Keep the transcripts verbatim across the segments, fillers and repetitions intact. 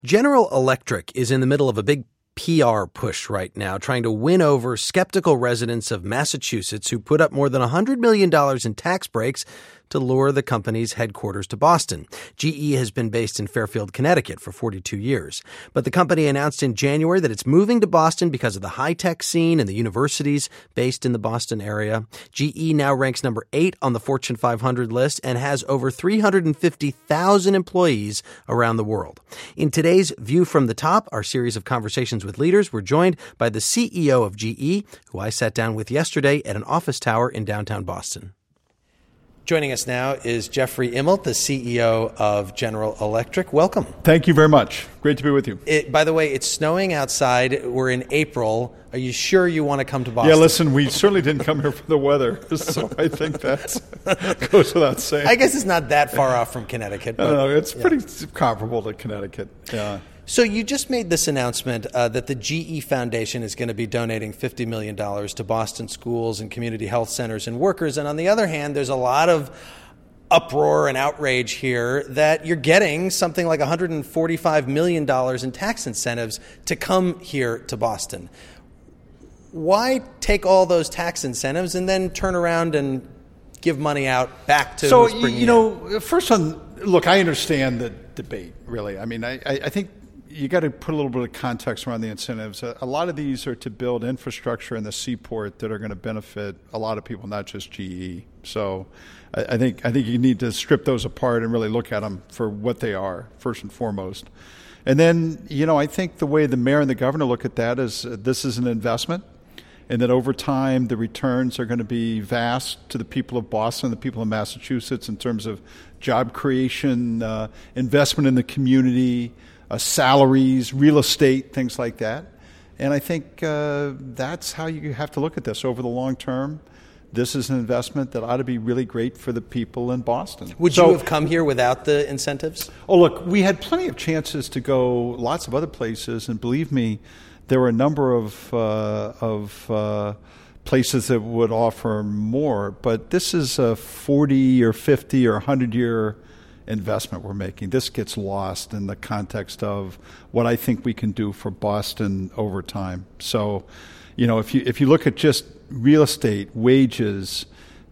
General Electric is in the middle of a big P R push right now, trying to win over skeptical residents of Massachusetts who put up more than one hundred million dollars in tax breaks to lure the company's headquarters to Boston. G E has been based in Fairfield, Connecticut for forty-two years. But the company announced in January that it's moving to Boston because of the high-tech scene and the universities based in the Boston area. G E now ranks number eight on the Fortune five hundred list and has over three hundred fifty thousand employees around the world. In today's View from the Top, our series of conversations with leaders, we're joined by the C E O of G E, who I sat down with yesterday at an office tower in downtown Boston. Joining us now is Jeffrey Immelt, the C E O of General Electric. Welcome. Thank you very much. Great to be with you. It, by the way, it's snowing outside. We're in April. Are you sure you want to come to Boston? Yeah, listen, we certainly didn't come here for the weather, so I think that goes without saying. I guess it's not that far off from Connecticut. But, I know, it's yeah. pretty comparable to Connecticut. Yeah. So you just made this announcement uh, that the G E Foundation is going to be donating fifty million dollars to Boston schools and community health centers and workers. And on the other hand, there's a lot of uproar and outrage here that you're getting something like one hundred forty-five million dollars in tax incentives to come here to Boston. Why take all those tax incentives and then turn around and give money out back to so, who's bringing you know, in? First on, look, I understand the debate, really. I mean, I, I think you got to put a little bit of context around the incentives. A, a lot of these are to build infrastructure in the seaport that are going to benefit a lot of people, not just G E. So I, I think I think you need to strip those apart and really look at them for what they are, first and foremost. And then, you know, I think the way the mayor and the governor look at that is uh, this is an investment, and that over time the returns are going to be vast to the people of Boston, the people of Massachusetts, in terms of job creation, uh, investment in the community, Uh, salaries, real estate, things like that. And I think uh, that's how you have to look at this over the long term. This is an investment that ought to be really great for the people in Boston. Would so, you have come here without the incentives? Oh, look, we had plenty of chances to go lots of other places, and believe me, there were a number of uh, of uh, places that would offer more. But this is a forty or fifty or one hundred year investment we're making. This gets lost in the context of what I think we can do for Boston over time. So, you know, if you if you look at just real estate, wages,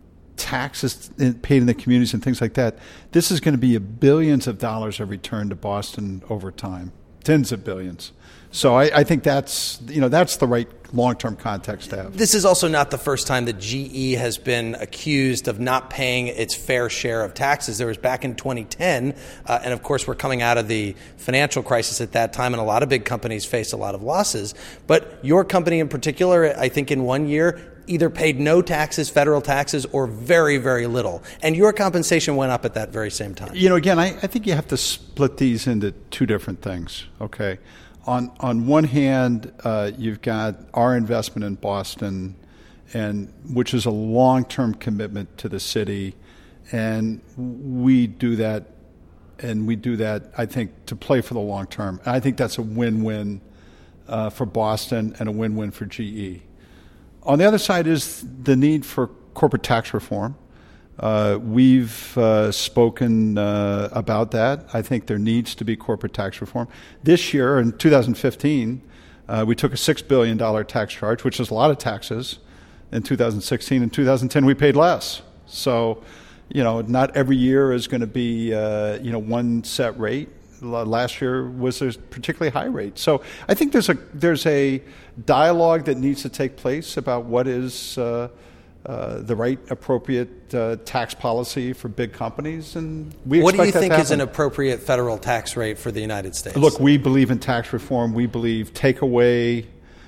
taxes paid in the communities and things like that, this is going to be a billions of dollars of return to Boston over time, tens of billions. So I, I think that's, you know, that's the right long-term context to have. This is also not the first time that G E has been accused of not paying its fair share of taxes. There was back in twenty ten, uh, and of course we're coming out of the financial crisis at that time, and a lot of big companies faced a lot of losses. But your company in particular, I think in one year, either paid no taxes, federal taxes, or very, very little. And your compensation went up at that very same time. You know, again, I, I think you have to split these into two different things, okay? On on one hand, uh, you've got our investment in Boston, and which is a long-term commitment to the city, and we do that, and we do that, I think, to play for the long term. And I think that's a win-win uh, for Boston and a win-win for G E. On the other side is the need for corporate tax reform. Uh, we've uh, spoken uh, about that. I think there needs to be corporate tax reform. This year, in two thousand fifteen, uh, we took a six billion dollars tax charge, which is a lot of taxes. In two thousand sixteen and two thousand ten, we paid less. So, you know, not every year is going to be, uh, you know, one set rate. Last year was a particularly high rate. So I think there's a there's a dialogue that needs to take place about what is uh, Uh, the right appropriate uh, tax policy for big companies, and we what expect do you that think to is an happen. appropriate federal tax rate for the United States? Look, we believe in tax reform. We believe take away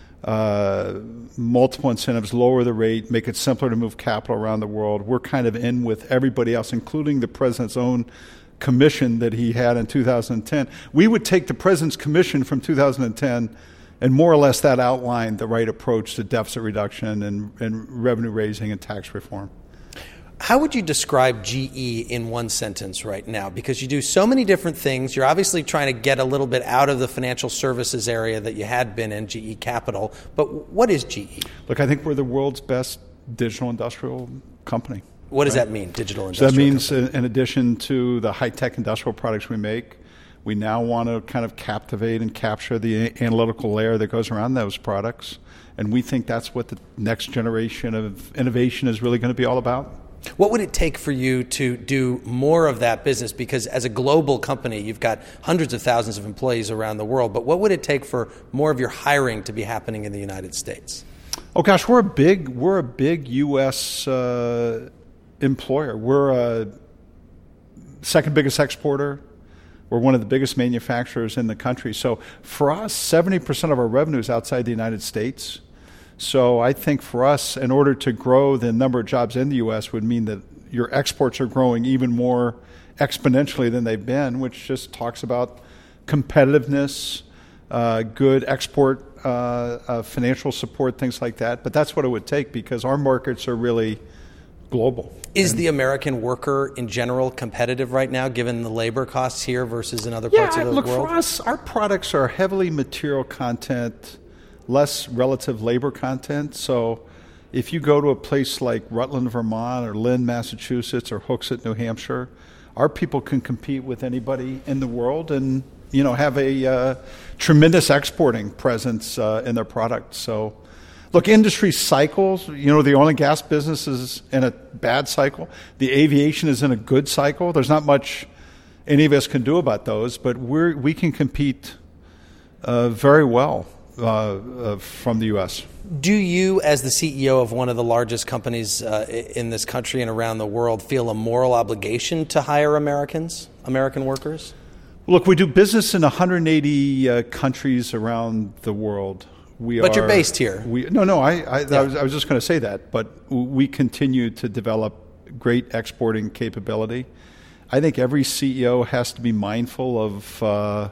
uh, multiple incentives, lower the rate, make it simpler to move capital around the world. We're kind of in with everybody else, including the president's own commission that he had in two thousand ten. We would take the president's commission from two thousand ten, and more or less that outlined the right approach to deficit reduction and, and revenue raising and tax reform. How would you describe G E in one sentence right now? Because you do so many different things. You're obviously trying to get a little bit out of the financial services area that you had been in, G E Capital. But what is G E? Look, I think we're the world's best digital industrial company. What does right? that mean, digital So industrial that means company? in addition to the high-tech industrial products we make, We now want to kind of captivate and capture the analytical layer that goes around those products. And we think that's what the next generation of innovation is really going to be all about. What would it take for you to do more of that business? Because as a global company, you've got hundreds of thousands of employees around the world. But what would it take for more of your hiring to be happening in the United States? Oh gosh, we're a big we're a big U S uh, employer. We're a second biggest exporter. We're one of the biggest manufacturers in the country. So for us, seventy percent of our revenue is outside the United States. So I think for us, in order to grow the number of jobs in the U S would mean that your exports are growing even more exponentially than they've been, which just talks about competitiveness, uh, good export uh, uh, financial support, things like that. But that's what it would take because our markets are really global. Is and the American worker in general competitive right now, given the labor costs here versus in other yeah, parts of the look, world? For us, our products are heavily material content, less relative labor content. So if you go to a place like Rutland, Vermont, or Lynn, Massachusetts, or Hooksett, New Hampshire, our people can compete with anybody in the world and, you know, have a uh, tremendous exporting presence uh, in their products. So, look, industry cycles, you know, the oil and gas business is in a bad cycle. The aviation is in a good cycle. There's not much any of us can do about those, but we're, we can compete uh, very well uh, uh, from the U S. Do you, as the C E O of one of the largest companies uh, in this country and around the world, feel a moral obligation to hire Americans, American workers? Look, we do business in one hundred eighty uh, countries around the world. We but are, you're based here. We, no, no, I, I, yeah. I, was, I was just going to say that. But we continue to develop great exporting capability. I think every C E O has to be mindful of uh,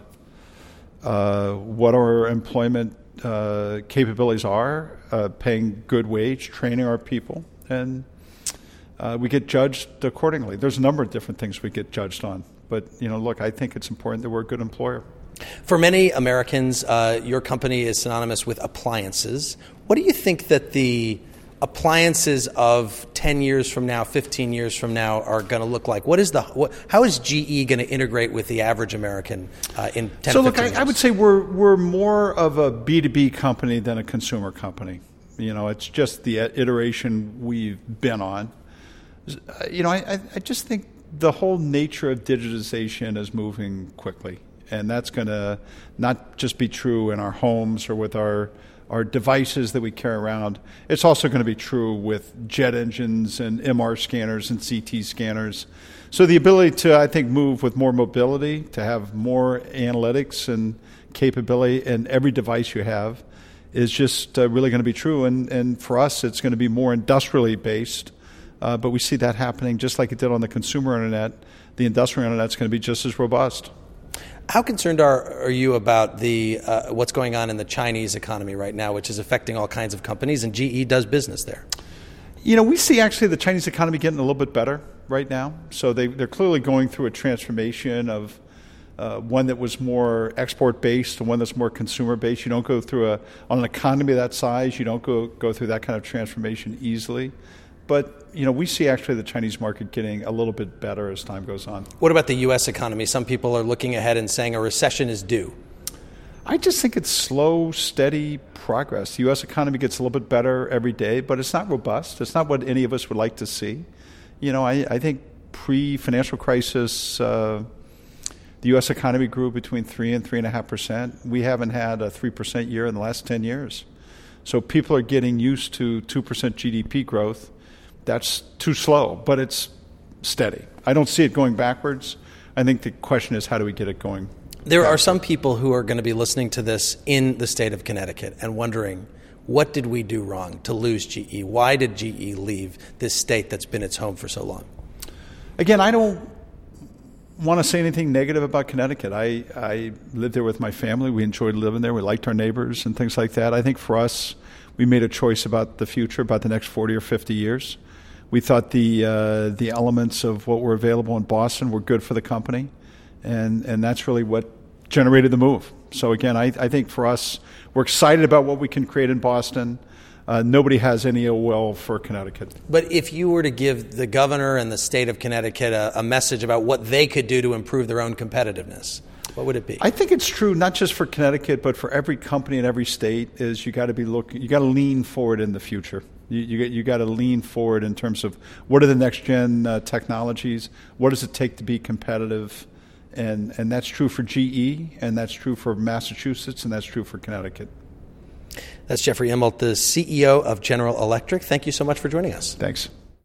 uh, what our employment uh, capabilities are, uh, paying good wage, training our people, and uh, we get judged accordingly. There's a number of different things we get judged on. But, you know, look, I think it's important that we're a good employer. For many Americans, uh, your company is synonymous with appliances. What do you think that the appliances of ten years from now, fifteen years from now are going to look like? What is the what, how is G E going to integrate with the average American uh, in ten so or fifteen look, I, years? I would say we're we're more of a B two B company than a consumer company. You know, it's just the iteration we've been on. You know, I, I just think the whole nature of digitization is moving quickly. And that's going to not just be true in our homes or with our, our devices that we carry around. It's also going to be true with jet engines and M R scanners and C T scanners. So the ability to, I think, move with more mobility, to have more analytics and capability in every device you have is just uh, really going to be true. And, and for us, it's going to be more industrially based. Uh, but we see that happening just like it did on the consumer internet. The industrial internet's going to be just as robust. How concerned are, are you about the uh, what's going on in the Chinese economy right now, which is affecting all kinds of companies, and G E does business there? You know, we see actually the Chinese economy getting a little bit better right now. So they, they're clearly going through a transformation of uh, one that was more export-based to one that's more consumer-based. You don't go through a, on an economy that size, you don't go, go through that kind of transformation easily. But, you know, we see actually the Chinese market getting a little bit better as time goes on. What about the U S economy? Some people are looking ahead and saying a recession is due. I just think it's slow, steady progress. The U S economy gets a little bit better every day, but it's not robust. It's not what any of us would like to see. You know, I, I think pre-financial crisis, uh, the U S economy grew between three and three and a half percent. We haven't had a three percent year in the last ten years. So people are getting used to two percent G D P growth. That's too slow, but it's steady. I don't see it going backwards. I think the question is, how do we get it going? There backwards? Are some people who are going to be listening to this in the state of Connecticut and wondering, what did we do wrong to lose G E? Why did G E leave this state that's been its home for so long? Again, I don't want to say anything negative about Connecticut. I, I lived there with my family. We enjoyed living there. We liked our neighbors and things like that. I think for us, we made a choice about the future, about the next forty or fifty years. We thought the uh, the elements of what were available in Boston were good for the company, and, and that's really what generated the move. So again, I, I think for us, we're excited about what we can create in Boston. Uh, nobody has any ill will for Connecticut. But if you were to give the governor and the state of Connecticut a, a message about what they could do to improve their own competitiveness, What would it be? I think it's true not just for Connecticut, but for every company in every state. Is you got to be looking, you got to lean forward in the future. You you, you got to lean forward in terms of what are the next gen uh, technologies. What does it take to be competitive? And and that's true for G E, and that's true for Massachusetts, and that's true for Connecticut. That's Jeffrey Immelt, the C E O of General Electric. Thank you so much for joining us. Thanks.